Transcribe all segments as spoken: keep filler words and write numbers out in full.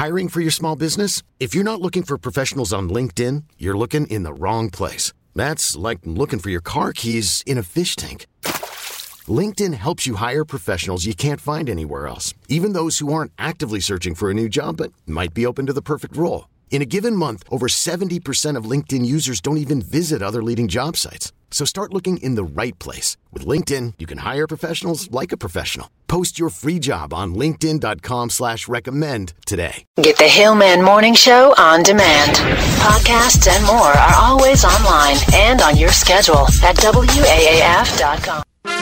Hiring for your small business? If you're not looking for professionals on LinkedIn, you're looking in the wrong place. That's like looking for your car keys in a fish tank. LinkedIn helps you hire professionals you can't find anywhere else, even those who aren't actively searching for a new job but might be open to the perfect role. In a given month, over seventy percent of LinkedIn users don't even visit other leading job sites. So start looking in the right place. With LinkedIn, you can hire professionals like a professional. Post your free job on linkedin.com slash recommend today. Get the Hillman Morning Show on demand. Podcasts and more are always online and on your schedule at W A A F dot com.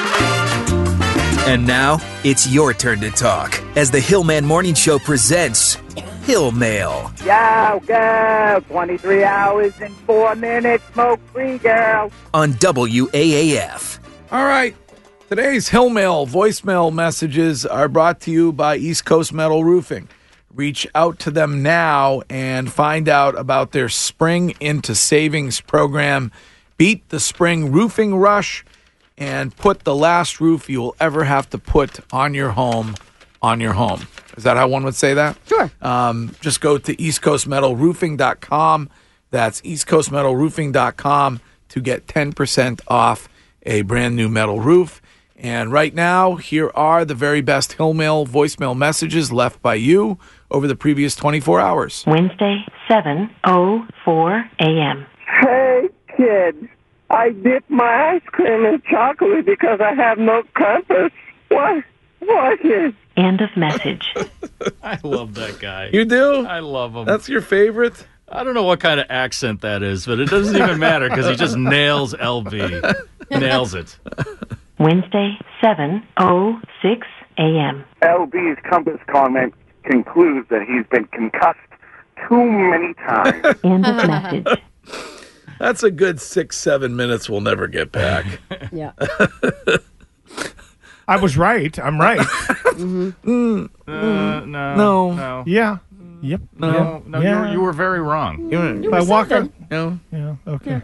And now, it's your turn to talk as the Hillman Morning Show presents Hill Mail. Go, go, twenty-three hours and four minutes, smoke free, girl. On W A A F. All right. Today's Hill Mail voicemail messages are brought to you by East Coast Metal Roofing. Reach out to them now and find out about their Spring into Savings program. Beat the spring roofing rush and put the last roof you will ever have to put on your home on your home. Is that how one would say that? Sure. Um, just go to east coast metal roofing dot com. That's east coast metal roofing dot com to get ten percent off a brand new metal roof. And right now, here are the very best Hill Mail voicemail messages left by you over the previous twenty-four hours. Wednesday, seven oh four a.m. Hey, kid. I dip my ice cream in chocolate because I have no compass. What? What is? End of message. I love that guy. You do? I love him. That's your favorite? I don't know what kind of accent that is, but it doesn't even matter because he just nails L B. Nails it. Wednesday, seven oh six a.m. L B's compass comment concludes that he's been concussed too many times. End of message. That's a good six, seven minutes we'll never get back. Yeah. I was right. I'm right. Mm-hmm. Mm. Uh, no. No. No. Yeah. Yep. No. Yeah. No. Yeah. You, were, you were very wrong. You, If I walk on. no. Yeah. Okay.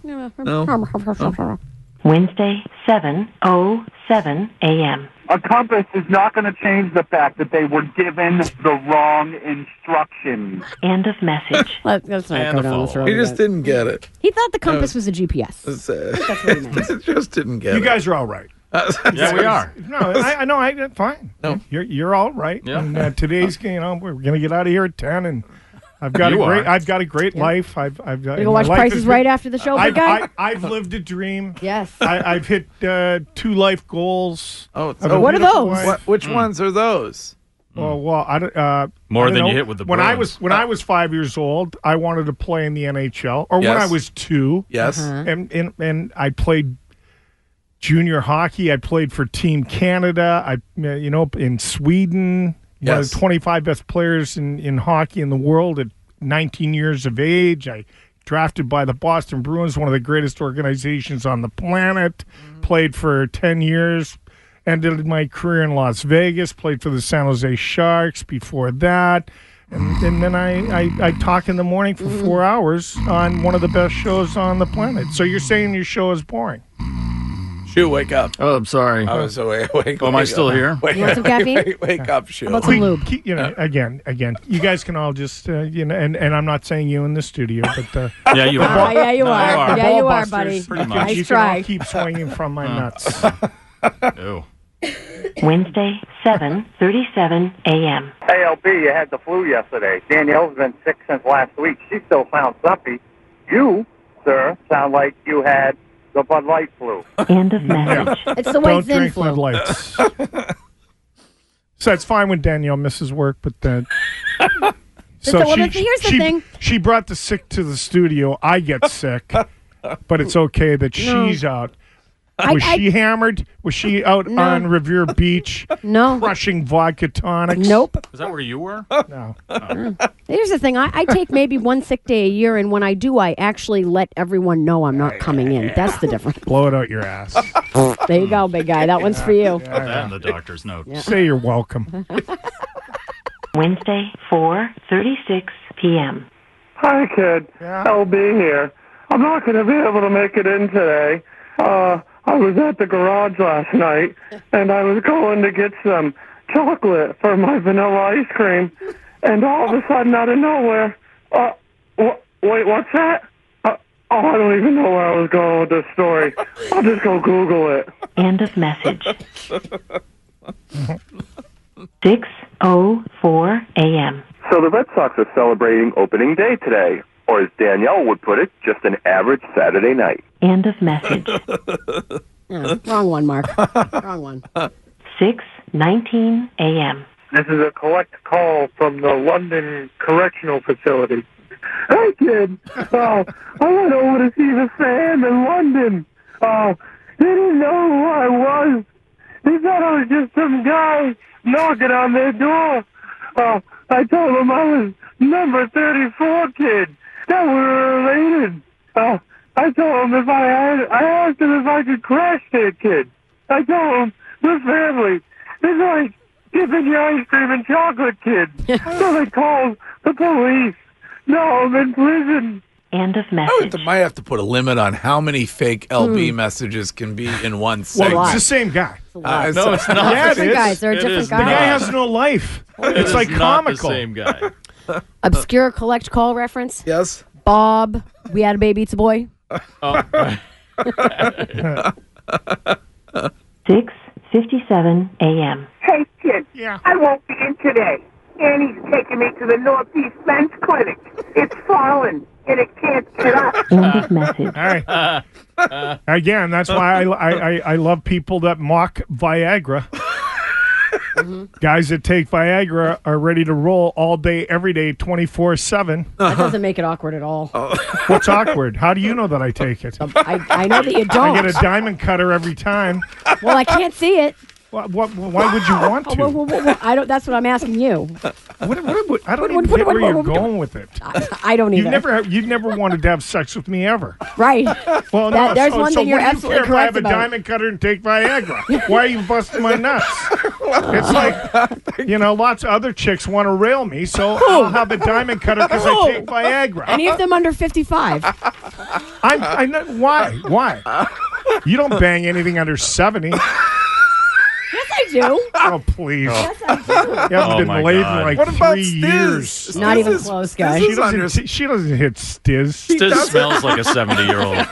No. Wednesday, seven oh seven a.m. A compass is not going to change the fact that they were given the wrong instructions. End of message. Let, let's not And go the down this follow. road. He just again. didn't get it. He thought the compass was a G P S. It's, uh, That's what he meant. just didn't get You it. guys are all right. Yeah, we are. No, I, I know. I fine. No. You're you're all right. Yeah. And uh, today's, you know, we're gonna get out of here at ten, and I've got You a great. are. I've got a great life. I've I've. You go watch Price is Right after the show, big I've, guy? I, I've lived a dream. Yes. I, I've hit uh, two life goals. Oh, I've a oh, What are beautiful those? wife. What, which ones are those? Well, well, I don't. Uh, More I don't than you know. hit with the When I Bruins. was when I was five years old, I wanted to play in the N H L. Or when Yes. I was two, Yes. Uh-huh. and and and I played junior hockey. I played for Team Canada. I uh, you know in Sweden, one Yes. of the twenty-five best players in in hockey in the world at nineteen years of age. I drafted by the Boston Bruins, one of the greatest organizations on the planet. Mm-hmm. Played for ten years. Ended my career in Las Vegas. Played for the San Jose Sharks before that. And, and then I, I, I talk in the morning for four hours on one of the best shows on the planet. So you're saying your show is boring? Shu, wake up. Oh, I'm sorry. I was awake. Wake, Oh, am I wake still up. here? Wake, You want some caffeine? Wake, wake up, Shu. How about some We- lube? keep- you know, again, again, you guys can all just, uh, you know, and, and I'm not saying you in the studio, but uh, Yeah, you Ah, are. yeah, you No, are. you are. Yeah, you ball are, busters, buddy. Pretty you much. can- Nice you try. can all keep swinging from my nuts. Ew. Wednesday, seven thirty-seven a.m. Hey, L B, you had the flu yesterday. Danielle's been sick since last week. She still sounds stuffy. You, sir, sound like you had the Bud Light flu. End of message. It's the white Don't Zin drink flu. Bud Lights. So it's fine when Danielle misses work, but then. So, well, the- here's the she, thing. She brought the sick to the studio. I get sick, but it's okay that No. she's out. I- Was I- she hammered? Was she out No. on Revere Beach No. crushing vodka tonics? Nope. Is that where you were? No. Here's the thing. I, I take maybe one sick day a year, and when I do, I actually let everyone know I'm not coming in. That's the difference. Blow it out your ass. There you go, big guy. That one's for you. Put that in the doctor's note. Say you're welcome. Wednesday, four thirty-six p.m. Hi, kid. Yeah. L B here. I'm not going to be able to make it in today. Uh, I was at the garage last night, and I was going to get some chocolate for my vanilla ice cream, and all of a sudden, out of nowhere, uh, wh- wait, what's that? Uh, oh, I don't even know where I was going with this story. I'll just go Google it. End of message. six oh four a.m. So the Red Sox are celebrating opening day today, or as Danielle would put it, just an average Saturday night. End of message. Yeah, wrong one, Mark. Wrong one. six nineteen a.m. This is a collect call from the London Correctional Facility. Hey, kid. Oh, I went over to see the fam in London. Oh, they didn't know who I was. They thought I was just some guy knocking on their door. Oh, I told them I was number thirty-four, kid. That we were related. Oh, I told them if I had, I asked them if I could crash their kid. I told them the family. It's like dipping your ice cream in chocolate, kid. So they called the police. No, I'm in prison. End of I message. would- might have to put a limit on how many fake L B messages can be in one segment. Well, it's the same guy. Uh, No, it's not. Yeah, it Different is. guys. They're It different is The guys. guy has no life. It's It like is not comical. the same guy. Obscure collect call reference. Yes. Bob, we had a baby, it's a boy. Oh, six fifty-seven a.m. Hey, kid. Yeah. I won't be in today. Annie's taking me to the Northeast Men's Clinic. It's fallen, and it can't get up. End of message. All right. Again, that's why I, I, I, I love people that mock Viagra. Guys that take Viagra are ready to roll all day, every day, twenty-four seven. That doesn't make it awkward at all. What's awkward? How do you know that I take it? I, I know that you I don't. get a diamond cutter every time. Well, I can't see it. What, what, why would you want Oh, well, to? well, well, well, I don't. That's what I'm asking you. What, what, what, I don't What- even what- get what- where what- you're what- going with it. I, I don't You've either. never, you've never wanted to have sex with me ever. Right. Well, That- no. there's so, one so thing you're what do you absolutely care if I have correct a about. diamond cutter and take Viagra? Why are you busting my nuts? It's like, you know, lots of other chicks want to rail me, so I'll have a diamond cutter because I take Viagra. Any of them under fifty-five? I'm, I know why. Why? You don't bang anything under seventy. Yes, I do. Oh, please. Yes, I do. You haven't Oh, been my laid in God. like What about three Stiz? years. Not Stiz even is- close, Stiz guys. She is under- doesn't, she doesn't hit Stiz. Stiz doesn't. smells like a seventy-year-old.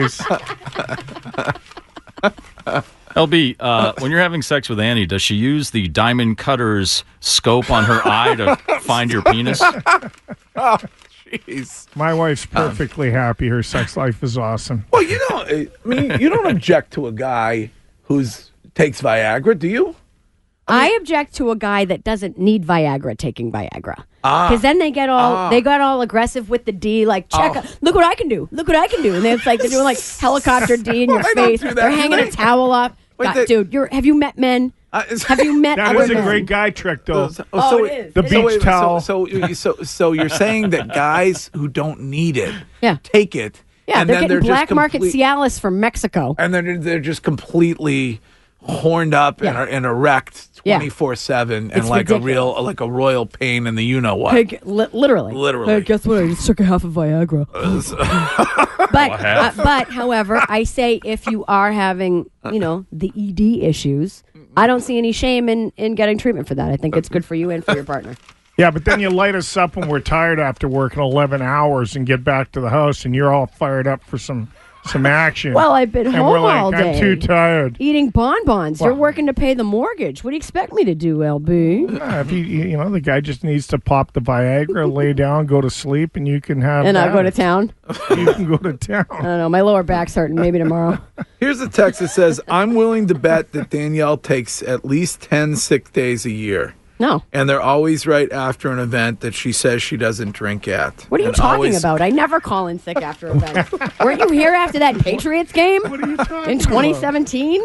Please. L B, uh, when you're having sex with Annie, does she use the diamond cutter's scope on her eye to find your penis? Oh, jeez. My wife's perfectly happy. Her sex life is awesome. Well, you know, I mean, you don't object to a guy who's takes Viagra, do you? I object to a guy that doesn't need Viagra taking Viagra. Ah. Because then they get all Ah. they got all aggressive with the D, like check. Oh. Look what I can do. Look what I can do. And then it's like they're doing like helicopter D in Well, your they don't face. do that, They're do hanging they? a towel up. Wait, God, they- dude, you're have you met men? Uh, is- Have you met That other is a men? great guy trick, though. So, Oh, so it is. The It beach is. wait, towel. So, so, so, so you're saying that guys who don't need it Yeah. take it, Yeah, and they're then getting they're black just market complete- Cialis from Mexico. and then they're just completely horned up and, Yeah. are, and erect Yeah. twenty-four seven and It's like ridiculous. a real like a royal pain in the you know what. Hey, g- li- literally. Literally. Hey, guess what? I just took a half of Viagra. but, uh, but, however, I say if you are having, you know, the E D issues, I don't see any shame in, in getting treatment for that. I think it's good for you and for your partner. Yeah, but then you light us up when we're tired after working eleven hours and get back to the house, and you're all fired up for some some action. Well, I've been and home we're like, all day. I'm too tired. Eating bonbons. You're Well- working to pay the mortgage. What do you expect me to do, L B? Yeah, if you, you you know, the guy just needs to pop the Viagra, lay down, go to sleep, and you can have. And I'll go to that. town. You can go to town. I don't know. My lower back's hurting. Maybe tomorrow. Here's a text that says, "I'm willing to bet that Danielle takes at least ten sick days a year." No. And they're always right after an event that she says she doesn't drink at. What are you And talking always- about? I never call in sick after events. Weren't you here after that Patriots game What are you talking in twenty seventeen?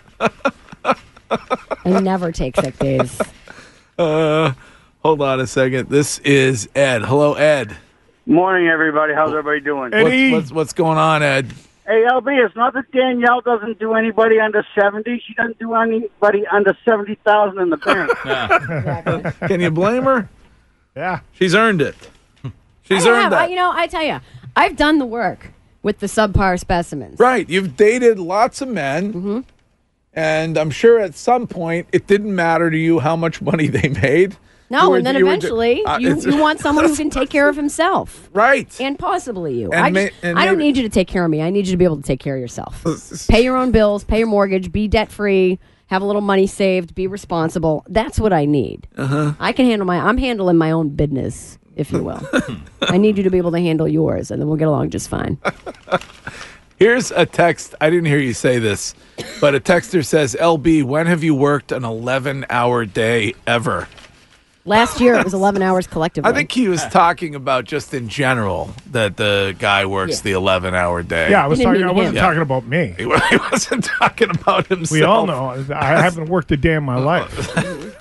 I never take sick days. Uh, hold on a second. This is Ed. Hello, Ed. Morning, everybody. How's everybody doing? What's, what's, what's going on, Ed? Hey, L B, it's not that Danielle doesn't do anybody under seventy. She doesn't do anybody under seventy thousand in the bank. Can you blame her? Yeah. She's earned it. She's I earned have, that. I, you know, I tell you, I've done the work with the subpar specimens. Right. You've dated lots of men. Mm-hmm. And I'm sure at some point it didn't matter to you how much money they made. No, were- and then you were- eventually uh, you, it's- you want someone who can take care of himself. Right. And possibly you. And I, may- just, and I don't maybe- need you to take care of me. I need you to be able to take care of yourself. Pay your own bills, pay your mortgage, be debt free, have a little money saved, be responsible. That's what I need. Uh-huh. I can handle my, I'm handling my own business, if you will. I need you to be able to handle yours, and then we'll get along just fine. Here's a text. I didn't hear you say this, but a texter says, L B, when have you worked an eleven-hour day ever? Last year, it was eleven hours collectively. I think he was talking about just in general that the guy works Yeah. the eleven-hour day. Yeah, I was He didn't talking. I mean wasn't him. talking about me. He he wasn't talking about himself. We all know I haven't worked a day in my life.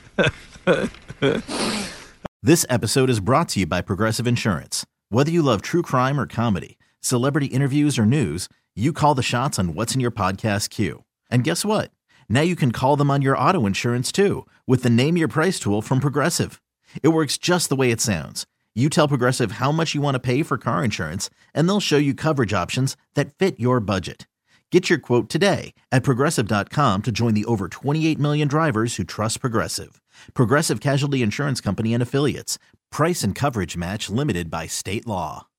This episode is brought to you by Progressive Insurance. Whether you love true crime or comedy, celebrity interviews or news, you call the shots on what's in your podcast queue. And guess what? Now you can call them on your auto insurance too with the Name Your Price tool from Progressive. It works just the way it sounds. You tell Progressive how much you want to pay for car insurance, and they'll show you coverage options that fit your budget. Get your quote today at Progressive dot com to join the over twenty-eight million drivers who trust Progressive. Progressive Casualty Insurance Company and Affiliates. Price and coverage match limited by state law.